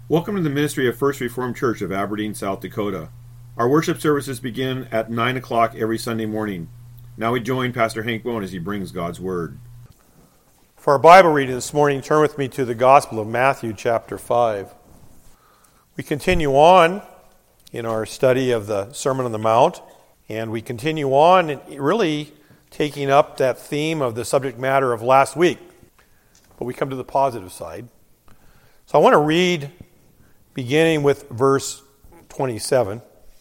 Welcome to the ministry of First Reformed Church of Aberdeen, South Dakota. Our worship services begin at 9 o'clock every Sunday morning. Now we join Pastor Hank Bone as he brings God's Word. For our Bible reading this morning, turn with me to the Gospel of Matthew, chapter 5. We continue on in our study of the Sermon on the Mount, and we continue on really taking up that theme of the subject matter of last week. But we come to the positive side. So I want to read beginning with verse 27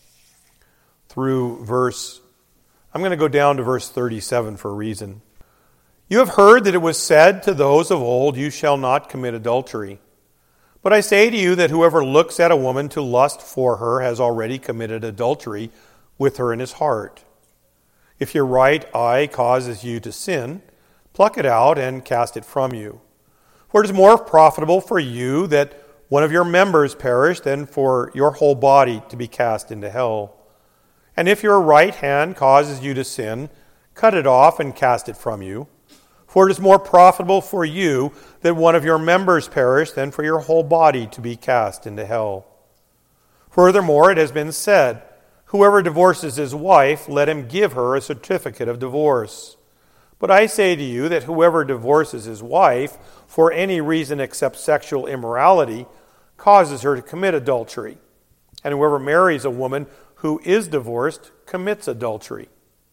through I'm going to go down to verse 37 for a reason. You have heard that it was said to those of old, you shall not commit adultery. But I say to you that whoever looks at a woman to lust for her has already committed adultery with her in his heart. If your right eye causes you to sin, pluck it out and cast it from you. For it is more profitable for you that one of your members perish than for your whole body to be cast into hell. And if your right hand causes you to sin, cut it off and cast it from you. For it is more profitable for you that one of your members perish than for your whole body to be cast into hell. Furthermore, it has been said, whoever divorces his wife, let him give her a certificate of divorce. But I say to you that whoever divorces his wife for any reason except sexual immorality causes her to commit adultery. And whoever marries a woman who is divorced commits adultery.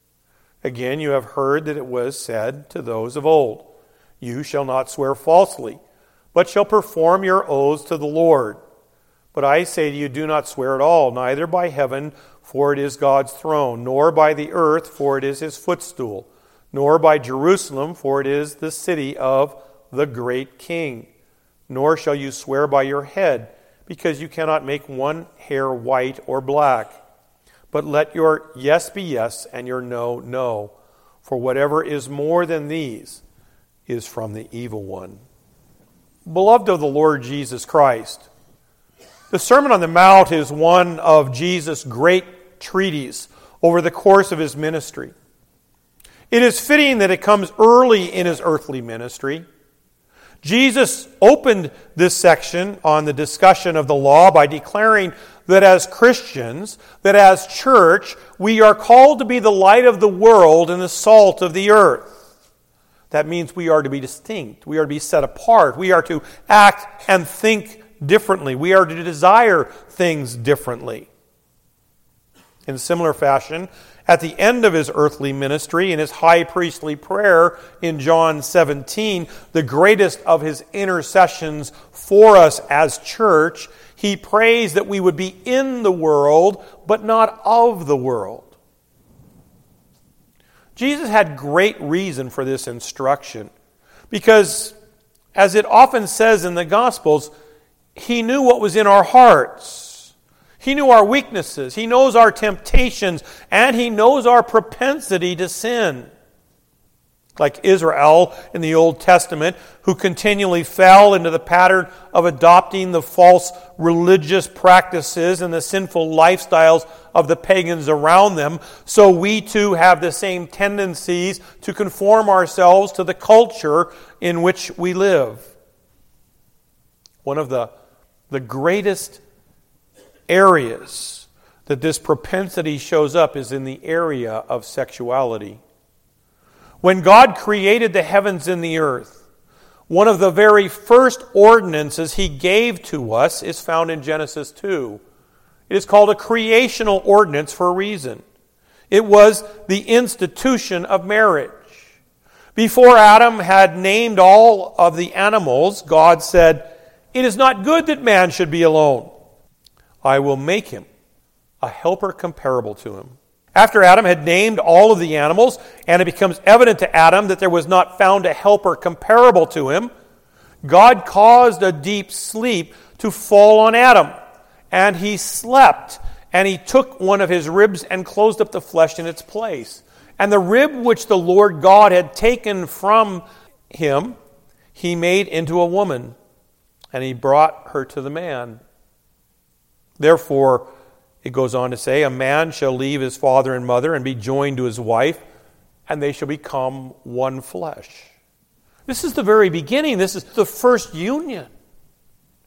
Again, you have heard that it was said to those of old, you shall not swear falsely, but shall perform your oaths to the Lord. But I say to you, do not swear at all, neither by heaven, for it is God's throne, nor by the earth, for it is his footstool, nor by Jerusalem, for it is the city of the great King. Nor shall you swear by your head, because you cannot make one hair white or black. But let your yes be yes, and your no, no. For whatever is more than these is from the evil one. Beloved of the Lord Jesus Christ, the Sermon on the Mount is one of Jesus' great treatises over the course of his ministry. It is fitting that it comes early in his earthly ministry. Jesus opened this section on the discussion of the law by declaring that as Christians, that as church, we are called to be the light of the world and the salt of the earth. That means we are to be distinct. We are to be set apart. We are to act and think differently. We are to desire things differently. In similar fashion, at the end of his earthly ministry, in his high priestly prayer in John 17, the greatest of his intercessions for us as church, he prays that we would be in the world, but not of the world. Jesus had great reason for this instruction, because, as it often says in the Gospels, he knew what was in our hearts. He knew our weaknesses, he knows our temptations, and he knows our propensity to sin. Like Israel in the Old Testament, who continually fell into the pattern of adopting the false religious practices and the sinful lifestyles of the pagans around them, so we too have the same tendencies to conform ourselves to the culture in which we live. One of the greatest areas that this propensity shows up is in the area of sexuality. When God created the heavens and the earth, one of the very first ordinances he gave to us is found in Genesis 2. It is called a creational ordinance for a reason. It was the institution of marriage. Before Adam had named all of the animals, God said, "It is not good that man should be alone. I will make him a helper comparable to him." After Adam had named all of the animals, and it becomes evident to Adam that there was not found a helper comparable to him, God caused a deep sleep to fall on Adam. And he slept, and he took one of his ribs and closed up the flesh in its place. And the rib which the Lord God had taken from him, he made into a woman, and he brought her to the man. Therefore, it goes on to say, a man shall leave his father and mother and be joined to his wife, and they shall become one flesh. This is the very beginning. This is the first union.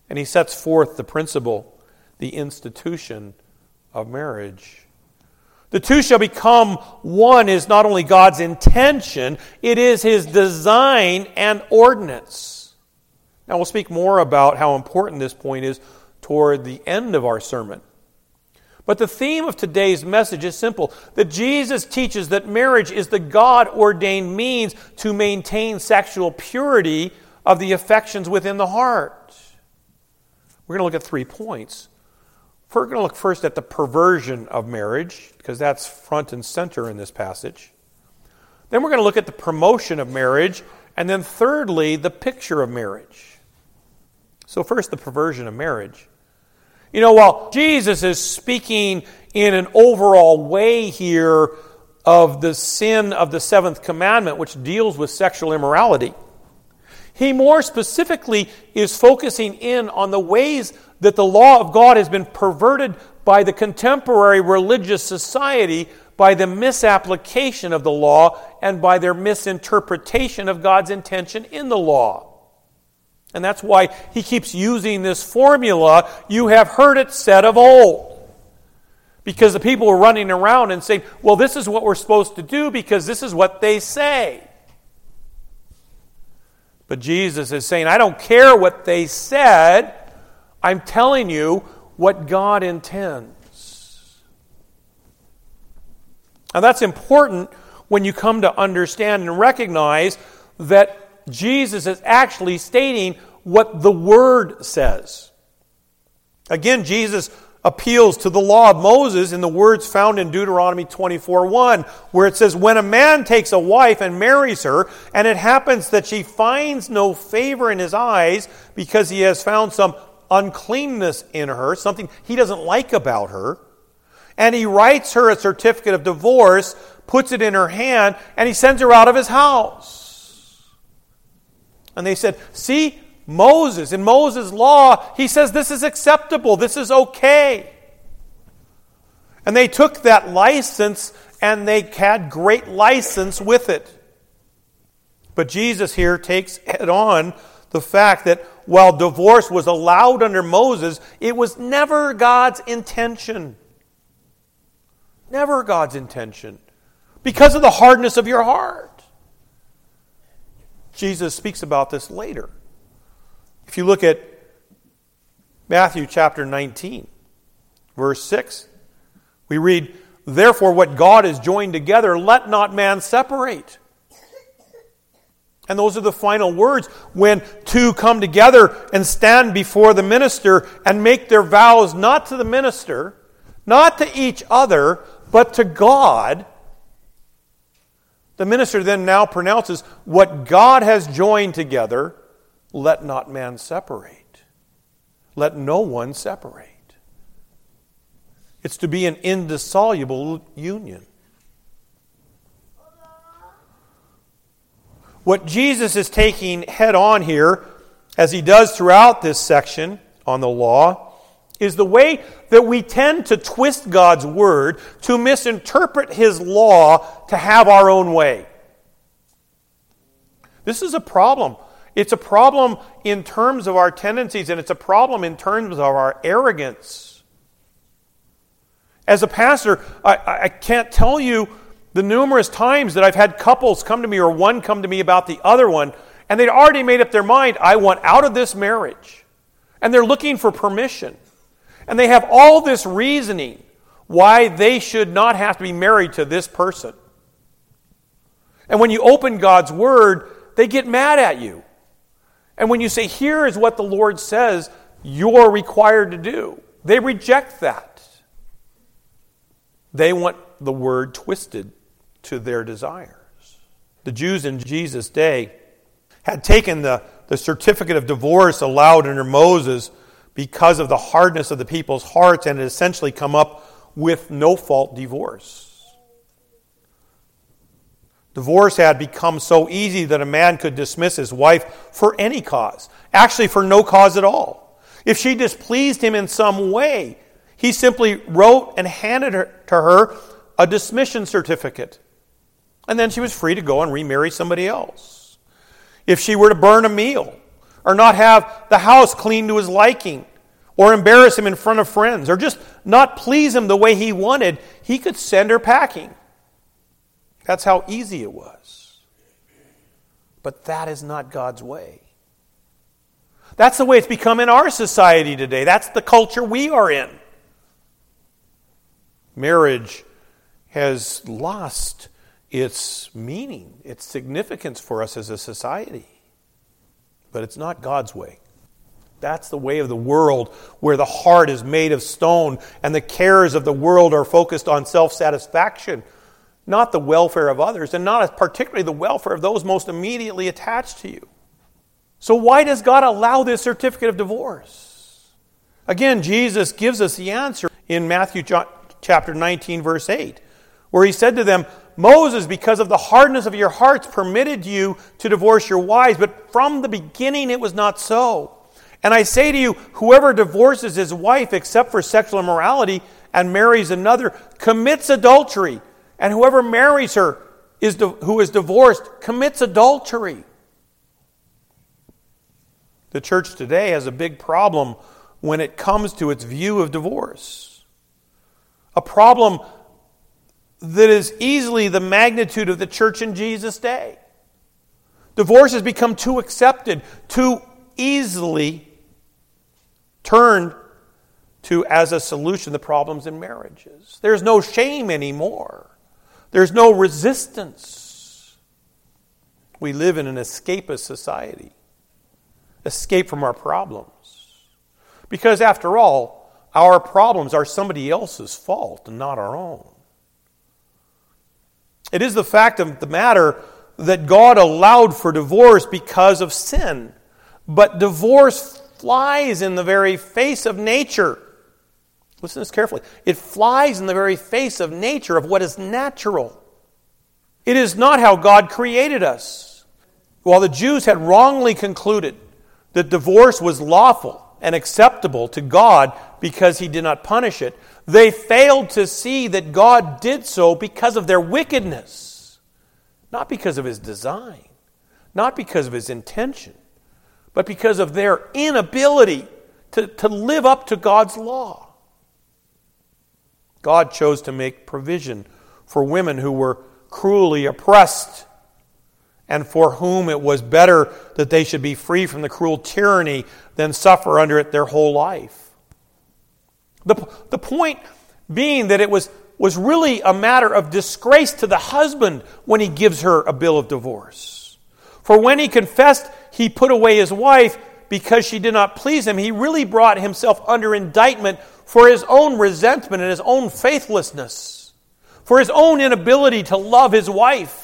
And he sets forth the principle, the institution of marriage. The two shall become one is not only God's intention, it is His design and ordinance. Now we'll speak more about how important this point is toward the end of our sermon. But the theme of today's message is simple, that Jesus teaches that marriage is the God-ordained means to maintain sexual purity of the affections within the heart. We're going to look at 3 points. We're going to look first at the perversion of marriage, because that's front and center in this passage. Then we're going to look at the promotion of marriage, and then thirdly, the picture of marriage. So first, the perversion of marriage. You know, while Jesus is speaking in an overall way here of the sin of the seventh commandment, which deals with sexual immorality, he more specifically is focusing in on the ways that the law of God has been perverted by the contemporary religious society by the misapplication of the law and by their misinterpretation of God's intention in the law. And that's why he keeps using this formula, you have heard it said of old. Because the people were running around and saying, well, this is what we're supposed to do because this is what they say. But Jesus is saying, I don't care what they said. I'm telling you what God intends. Now that's important when you come to understand and recognize that Jesus is actually stating what the Word says. Again, Jesus appeals to the law of Moses in the words found in Deuteronomy 24:1, where it says, when a man takes a wife and marries her, and it happens that she finds no favor in his eyes because he has found some uncleanness in her, something he doesn't like about her, and he writes her a certificate of divorce, puts it in her hand, and he sends her out of his house. And they said, see, Moses, in Moses' law, he says this is acceptable, this is okay. And they took that license and they had great license with it. But Jesus here takes head on the fact that while divorce was allowed under Moses, it was never God's intention. Never God's intention. Because of the hardness of your heart. Jesus speaks about this later. If you look at Matthew chapter 19, verse 6, we read, therefore what God has joined together, let not man separate. And those are the final words when two come together and stand before the minister and make their vows not to the minister, not to each other, but to God. The minister then now pronounces, what God has joined together, let not man separate. Let no one separate. It's to be an indissoluble union. What Jesus is taking head on here, as he does throughout this section on the law, is the way that we tend to twist God's word, to misinterpret his law, to have our own way. This is a problem. It's a problem in terms of our tendencies, and it's a problem in terms of our arrogance. As a pastor, I can't tell you the numerous times that I've had couples come to me or one come to me about the other one, and they'd already made up their mind, I want out of this marriage. And they're looking for permission. And they have all this reasoning why they should not have to be married to this person. And when you open God's Word, they get mad at you. And when you say, here is what the Lord says you're required to do, they reject that. They want the word twisted to their desires. The Jews in Jesus' day had taken the certificate of divorce allowed under Moses because of the hardness of the people's hearts and had essentially come up with no-fault divorce. Divorce had become so easy that a man could dismiss his wife for any cause. Actually, for no cause at all. If she displeased him in some way, he simply wrote and handed to her a dismission certificate. And then she was free to go and remarry somebody else. If she were to burn a meal, or not have the house cleaned to his liking, or embarrass him in front of friends, or just not please him the way he wanted, he could send her packing. That's how easy it was. But that is not God's way. That's the way it's become in our society today. That's the culture we are in. Marriage has lost its meaning, its significance for us as a society. But it's not God's way. That's the way of the world, where the heart is made of stone and the cares of the world are focused on self-satisfaction, not the welfare of others, and not particularly the welfare of those most immediately attached to you. So why does God allow this certificate of divorce? Again, Jesus gives us the answer in Matthew chapter 19, verse 8, where he said to them, Moses, because of the hardness of your hearts, permitted you to divorce your wives, but from the beginning it was not so. And I say to you, whoever divorces his wife except for sexual immorality and marries another commits adultery. And whoever marries her who is divorced commits adultery. The church today has a big problem when it comes to its view of divorce. A problem that is easily the magnitude of the church in Jesus' day. Divorce has become too accepted, too easily turned to as a solution to problems in marriages. There's no shame anymore. There's no resistance. We live in an escapist society. Escape from our problems. Because after all, our problems are somebody else's fault and not our own. It is the fact of the matter that God allowed for divorce because of sin. But divorce flies in the very face of nature. Listen to this carefully. It flies in the very face of nature, of what is natural. It is not how God created us. While the Jews had wrongly concluded that divorce was lawful and acceptable to God because He did not punish it, they failed to see that God did so because of their wickedness, not because of His design, not because of His intention, but because of their inability to live up to God's law. God chose to make provision for women who were cruelly oppressed and for whom it was better that they should be free from the cruel tyranny than suffer under it their whole life. The point being that it was really a matter of disgrace to the husband when he gives her a bill of divorce. For when he confessed he put away his wife because she did not please him, he really brought himself under indictment for his own resentment and his own faithlessness, for his own inability to love his wife.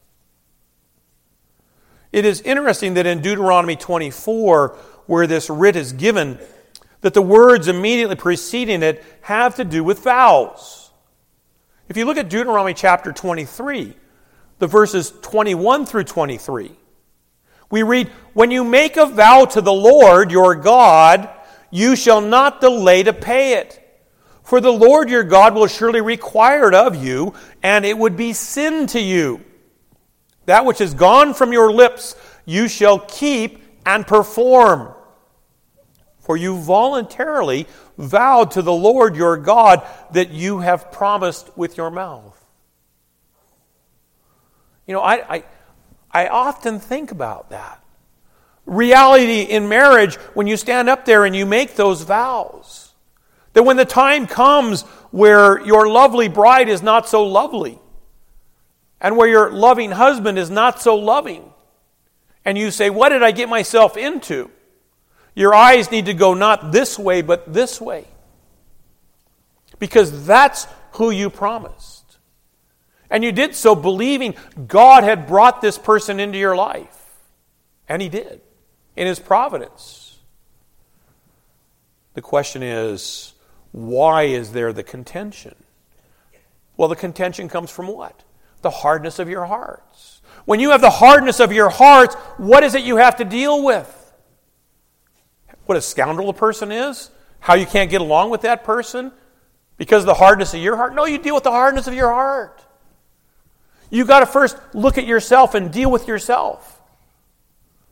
It is interesting that in Deuteronomy 24, where this writ is given, that the words immediately preceding it have to do with vows. If you look at Deuteronomy chapter 23, the verses 21 through 23, we read, "When you make a vow to the Lord your God, you shall not delay to pay it. For the Lord your God will surely require it of you, and it would be sin to you. That which is gone from your lips you shall keep and perform. For you voluntarily vowed to the Lord your God that you have promised with your mouth." You know, I often think about that. Reality in marriage, when you stand up there and you make those vows, that when the time comes where your lovely bride is not so lovely, and where your loving husband is not so loving, and you say, "What did I get myself into?" Your eyes need to go not this way, but this way. Because that's who you promised. And you did so believing God had brought this person into your life. And He did, in His providence. The question is, why is there the contention? Well, the contention comes from what? The hardness of your hearts. When you have the hardness of your hearts, what is it you have to deal with? What a scoundrel a person is? How you can't get along with that person because of the hardness of your heart? No, you deal with the hardness of your heart. You've got to first look at yourself and deal with yourself.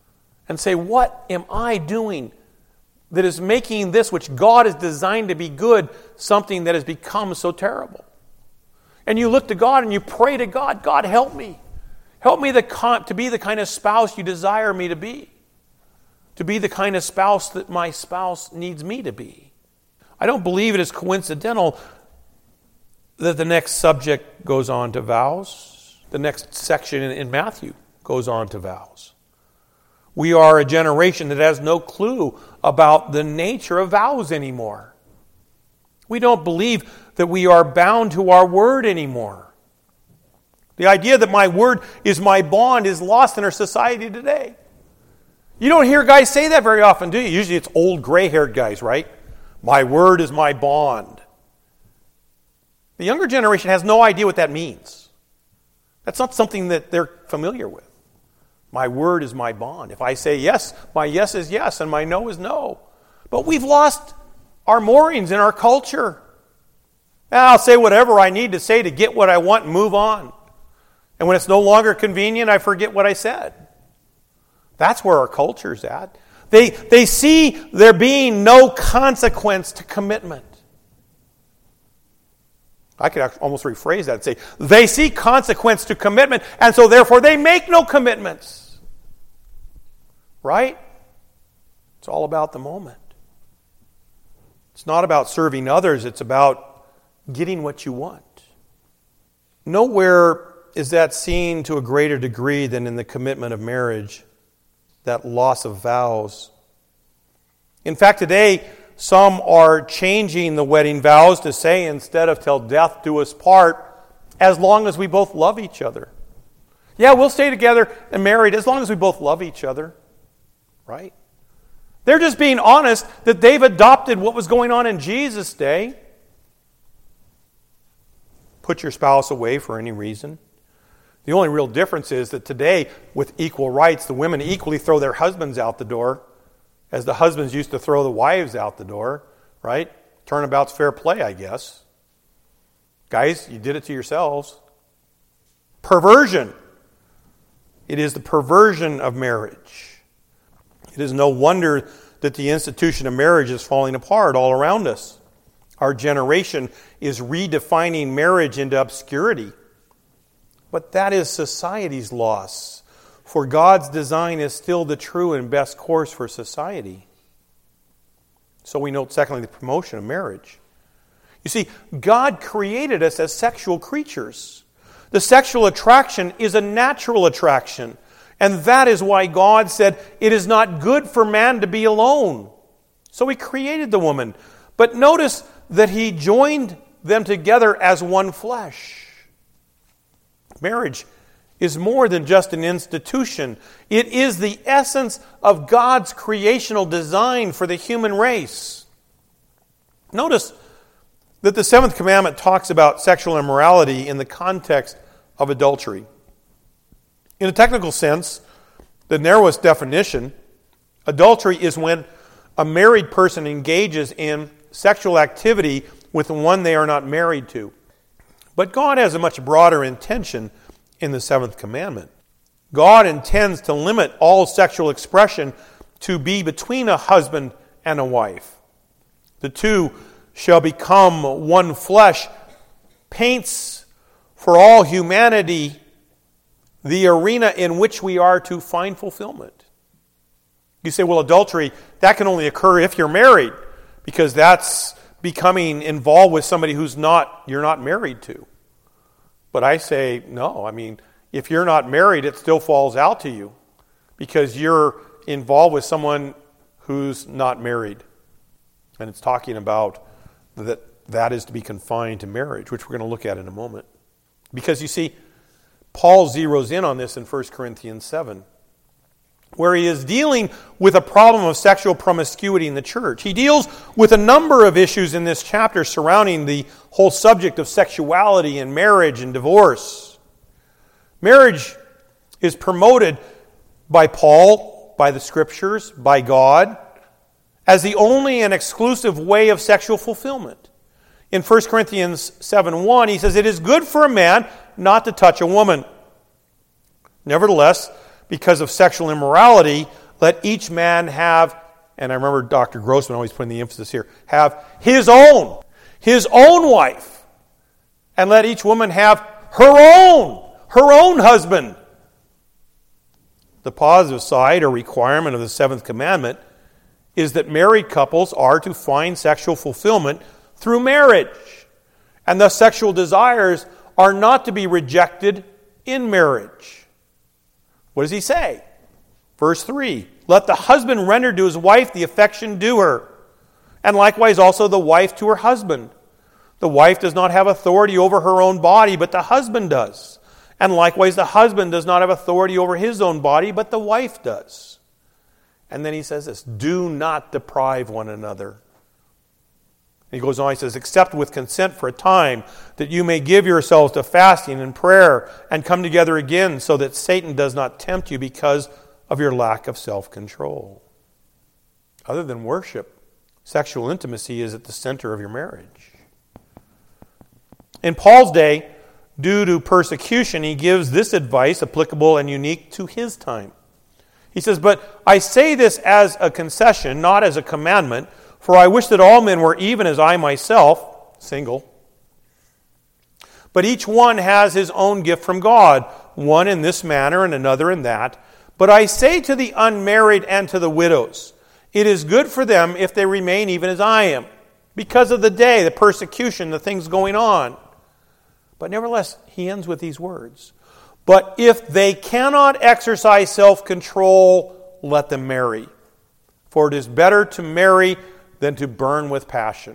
and say, what am I doing that is making this, which God has designed to be good, something that has become so terrible? And you look to God and you pray to God, God, help me. Help me to be the kind of spouse you desire me to be the kind of spouse that my spouse needs me to be. I don't believe it is coincidental that the next subject goes on to vows. The next section in Matthew goes on to vows. We are a generation that has no clue about the nature of vows anymore. We don't believe that we are bound to our word anymore. The idea that my word is my bond is lost in our society today. You don't hear guys say that very often, do you? Usually it's old gray-haired guys, right? My word is my bond. The younger generation has no idea what that means. That's not something that they're familiar with. My word is my bond. If I say yes, my yes is yes, and my no is no. But we've lost our moorings in our culture. And I'll say whatever I need to say to get what I want and move on. And when it's no longer convenient, I forget what I said. That's where our culture's at. They see there being no consequence to commitment. I could almost rephrase that and say, they see consequence to commitment, and so therefore they make no commitments. Right? It's all about the moment. It's not about serving others, it's about getting what you want. Nowhere is that seen to a greater degree than in the commitment of marriage, that loss of vows. In fact, today, some are changing the wedding vows to say, instead of till death do us part, as long as we both love each other. Yeah, we'll stay together and married as long as we both love each other. Right? They're just being honest that they've adopted what was going on in Jesus' day. Put your spouse away for any reason. The only real difference is that today, with equal rights, the women equally throw their husbands out the door, as the husbands used to throw the wives out the door, right? Turnabout's fair play, I guess. Guys, you did it to yourselves. Perversion. It is the perversion of marriage. It is no wonder that the institution of marriage is falling apart all around us. Our generation is redefining marriage into obscurity. But that is society's loss. For God's design is still the true and best course for society. So we note, secondly, the promotion of marriage. You see, God created us as sexual creatures. The sexual attraction is a natural attraction. And that is why God said, it is not good for man to be alone. So He created the woman. But notice that He joined them together as one flesh. Marriage is more than just an institution. It is the essence of God's creational design for the human race. Notice that the seventh commandment talks about sexual immorality in the context of adultery. In a technical sense, the narrowest definition, adultery is when a married person engages in sexual activity with one they are not married to. But God has a much broader intention in the seventh commandment. God intends to limit all sexual expression to be between a husband and a wife. The two shall become one flesh, paints for all humanity the arena in which we are to find fulfillment. You say, well, adultery, that can only occur if you're married, because that's becoming involved with somebody you're not married to. But I say, no, if you're not married, it still falls out to you, because you're involved with someone who's not married. And it's talking about that is to be confined to marriage, which we're going to look at in a moment. Because you see, Paul zeroes in on this in 1 Corinthians 7, where he is dealing with a problem of sexual promiscuity in the church. He deals with a number of issues in this chapter surrounding the whole subject of sexuality and marriage and divorce. Marriage is promoted by Paul, by the Scriptures, by God, as the only and exclusive way of sexual fulfillment. In 1 Corinthians 7:1, he says, "It is good for a man not to touch a woman. Nevertheless, because of sexual immorality, let each man have, and I remember Dr. Grossman always putting the emphasis here, have his own wife. And let each woman have her own husband. The positive side or requirement of the seventh commandment is that married couples are to find sexual fulfillment through marriage. And thus sexual desires are not to be rejected in marriage. What does he say? Verse 3, let the husband render to his wife the affection due her, and likewise also the wife to her husband. The wife does not have authority over her own body, but the husband does. And likewise the husband does not have authority over his own body, but the wife does. And then he says this, do not deprive one another. He goes on, he says, except with consent for a time, that you may give yourselves to fasting and prayer, and come together again, so that Satan does not tempt you because of your lack of self-control. Other than worship, sexual intimacy is at the center of your marriage. In Paul's day, due to persecution, he gives this advice applicable and unique to his time. He says, but I say this as a concession, not as a commandment, for I wish that all men were even as I myself, single. But each one has his own gift from God, one in this manner and another in that. But I say to the unmarried and to the widows, it is good for them if they remain even as I am, because of the day, the persecution, the things going on. But nevertheless, he ends with these words. But if they cannot exercise self-control, let them marry. For it is better to marry than to burn with passion.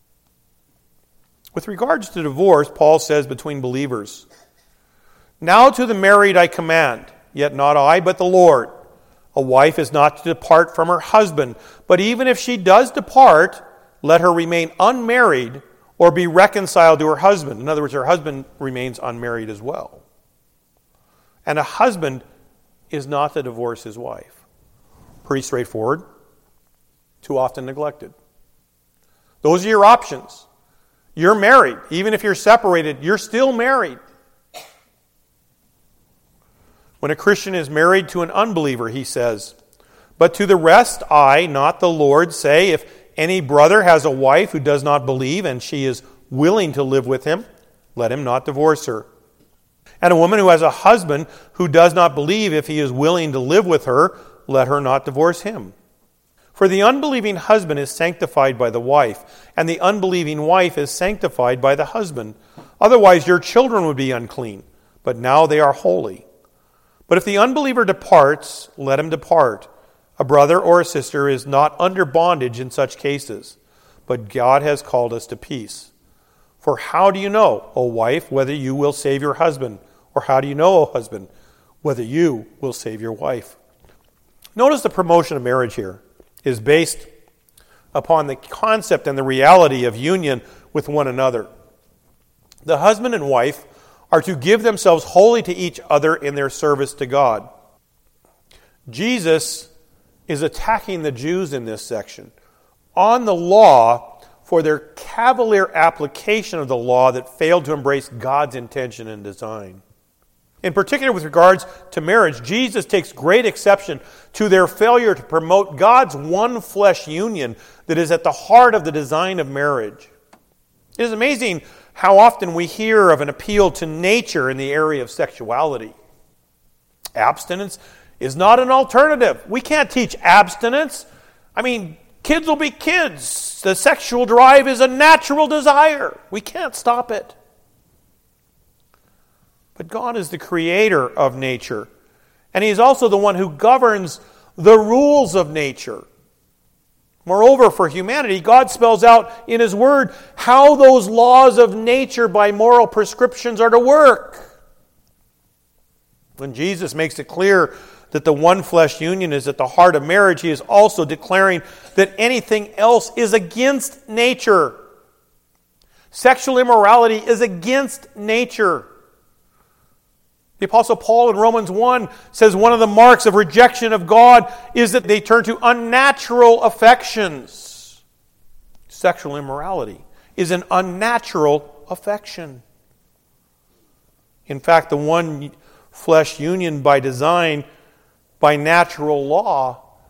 With regards to divorce, Paul says between believers, now to the married I command, yet not I, but the Lord. A wife is not to depart from her husband, but even if she does depart, let her remain unmarried or be reconciled to her husband. In other words, her husband remains unmarried as well. And a husband is not to divorce his wife. Pretty straightforward. Too often neglected. Those are your options. You're married. Even if you're separated, you're still married. When a Christian is married to an unbeliever, he says, but to the rest I, not the Lord, say, if any brother has a wife who does not believe and she is willing to live with him, let him not divorce her. And a woman who has a husband who does not believe, if he is willing to live with her, let her not divorce him. For the unbelieving husband is sanctified by the wife, and the unbelieving wife is sanctified by the husband. Otherwise your children would be unclean, but now they are holy. But if the unbeliever departs, let him depart. A brother or a sister is not under bondage in such cases, but God has called us to peace. For how do you know, O wife, whether you will save your husband? Or how do you know, O husband, whether you will save your wife? Notice the promotion of marriage here is based upon the concept and the reality of union with one another. The husband and wife are to give themselves wholly to each other in their service to God. Jesus is attacking the Jews in this section on the law for their cavalier application of the law that failed to embrace God's intention and design. In particular, with regards to marriage, Jesus takes great exception to their failure to promote God's one flesh union that is at the heart of the design of marriage. It is amazing how often we hear of an appeal to nature in the area of sexuality. Abstinence is not an alternative. We can't teach abstinence. I mean, kids will be kids. The sexual drive is a natural desire. We can't stop it. But God is the creator of nature, and He is also the one who governs the rules of nature. Moreover, for humanity, God spells out in His Word how those laws of nature by moral prescriptions are to work. When Jesus makes it clear that the one flesh union is at the heart of marriage, He is also declaring that anything else is against nature. Sexual immorality is against nature. The Apostle Paul in Romans 1 says one of the marks of rejection of God is that they turn to unnatural affections. Sexual immorality is an unnatural affection. In fact, the one flesh union by design, by natural law,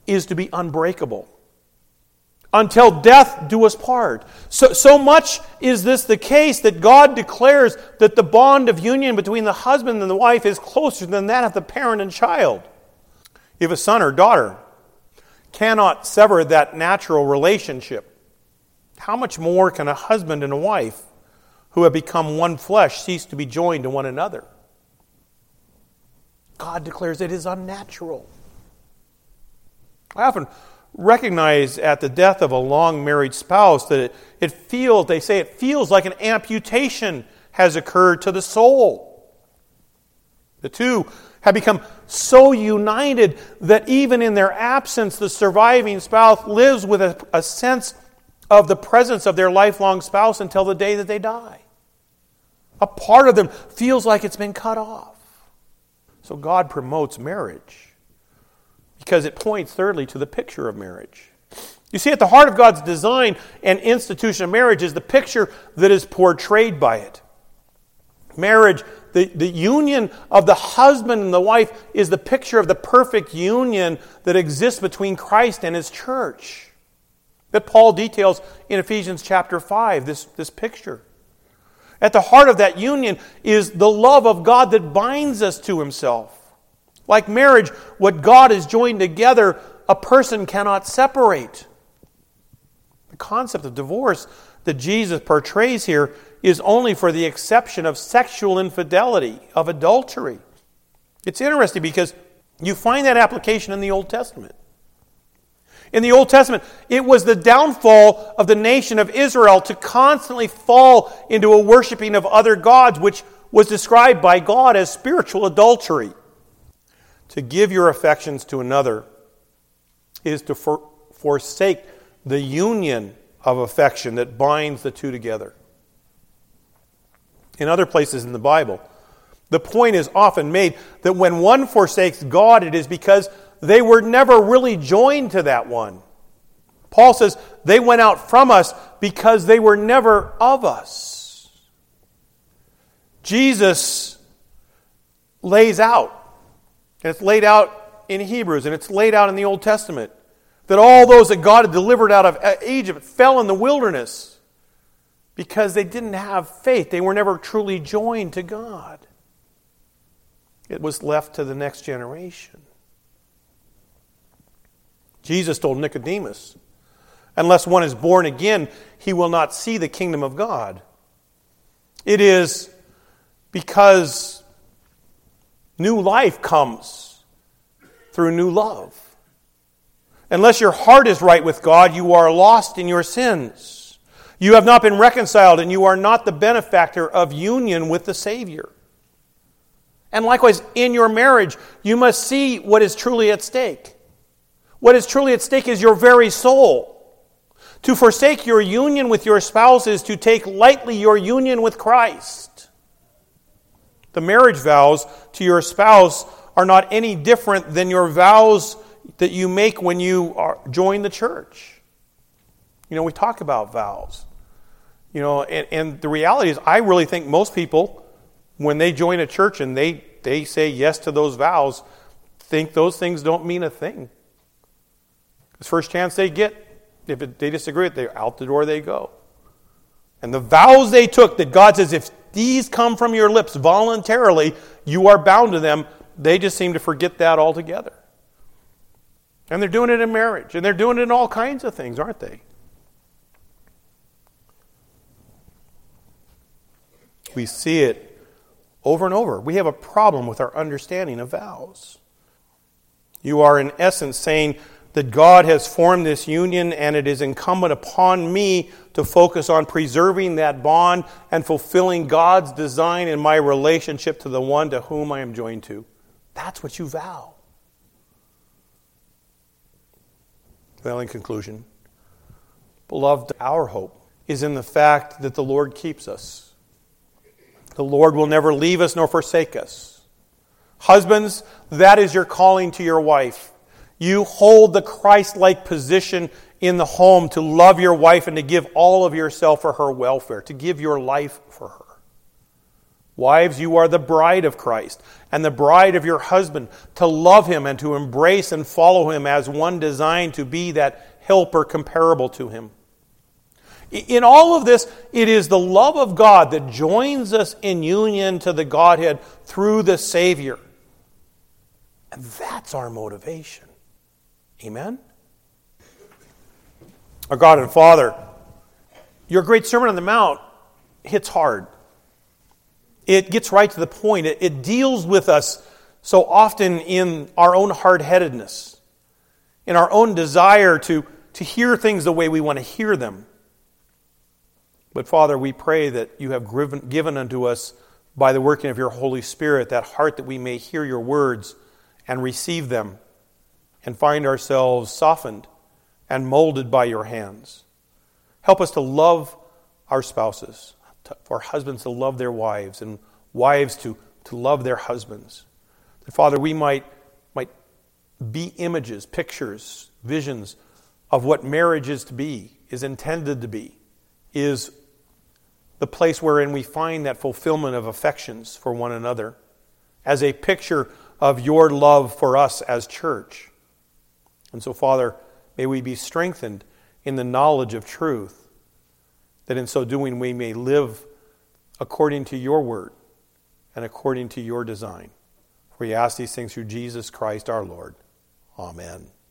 is to be unbreakable. Until death do us part. So much is this the case that God declares that the bond of union between the husband and the wife is closer than that of the parent and child. If a son or daughter cannot sever that natural relationship, how much more can a husband and a wife who have become one flesh cease to be joined to one another? God declares it is unnatural. I often recognize at the death of a long married spouse that it feels like an amputation has occurred to the soul. The two have become so united that even in their absence, the surviving spouse lives with a sense of the presence of their lifelong spouse until the day that they die. A part of them feels like it's been cut off. So God promotes marriage because it points, thirdly, to the picture of marriage. You see, at the heart of God's design and institution of marriage is the picture that is portrayed by it. Marriage, the union of the husband and the wife, is the picture of the perfect union that exists between Christ and His church. That Paul details in Ephesians chapter 5, this picture. At the heart of that union is the love of God that binds us to Himself. Like marriage, what God has joined together, a person cannot separate. The concept of divorce that Jesus portrays here is only for the exception of sexual infidelity, of adultery. It's interesting because you find that application in the Old Testament. In the Old Testament, it was the downfall of the nation of Israel to constantly fall into a worshiping of other gods, which was described by God as spiritual adultery. To give your affections to another is to forsake the union of affection that binds the two together. In other places in the Bible, the point is often made that when one forsakes God, it is because they were never really joined to that one. Paul says they went out from us because they were never of us. Jesus lays out, and it's laid out in Hebrews, and it's laid out in the Old Testament, that all those that God had delivered out of Egypt fell in the wilderness because they didn't have faith. They were never truly joined to God. It was left to the next generation. Jesus told Nicodemus, unless one is born again, he will not see the kingdom of God. It is because new life comes through new love. Unless your heart is right with God, you are lost in your sins. You have not been reconciled, and you are not the benefactor of union with the Savior. And likewise, in your marriage, you must see what is truly at stake. What is truly at stake is your very soul. To forsake your union with your spouse is to take lightly your union with Christ. The marriage vows to your spouse are not any different than your vows that you make when you join the church. You know, we talk about vows. You know, and the reality is, I really think most people, when they join a church and they say yes to those vows, think those things don't mean a thing. Because first chance they get, if they disagree, they're out the door they go. And the vows they took that God says, if these come from your lips voluntarily, you are bound to them, they just seem to forget that altogether. And they're doing it in marriage. And they're doing it in all kinds of things, aren't they? We see it over and over. We have a problem with our understanding of vows. You are in essence saying that God has formed this union and it is incumbent upon me to focus on preserving that bond and fulfilling God's design in my relationship to the one to whom I am joined to. That's what you vow. Well, in conclusion, beloved, our hope is in the fact that the Lord keeps us. The Lord will never leave us nor forsake us. Husbands, that is your calling to your wife. You hold the Christ-like position in the home to love your wife and to give all of yourself for her welfare, to give your life for her. Wives, you are the bride of Christ and the bride of your husband, to love him and to embrace and follow him as one designed to be that helper comparable to him. In all of this, it is the love of God that joins us in union to the Godhead through the Savior. And that's our motivation. Amen? Our God and Father, your great Sermon on the Mount hits hard. It gets right to the point. It deals with us so often in our own hard-headedness, in our own desire to hear things the way we want to hear them. But Father, we pray that you have given unto us by the working of your Holy Spirit that heart that we may hear your words and receive them and find ourselves softened and molded by your hands. Help us to love our spouses, for husbands to love their wives and wives to love their husbands. That, Father, we might be images, pictures, visions of what marriage is to be, is intended to be, is the place wherein we find that fulfillment of affections for one another as a picture of your love for us as church. And so, Father, may we be strengthened in the knowledge of truth, that in so doing we may live according to your word and according to your design. For we ask these things through Jesus Christ our Lord. Amen.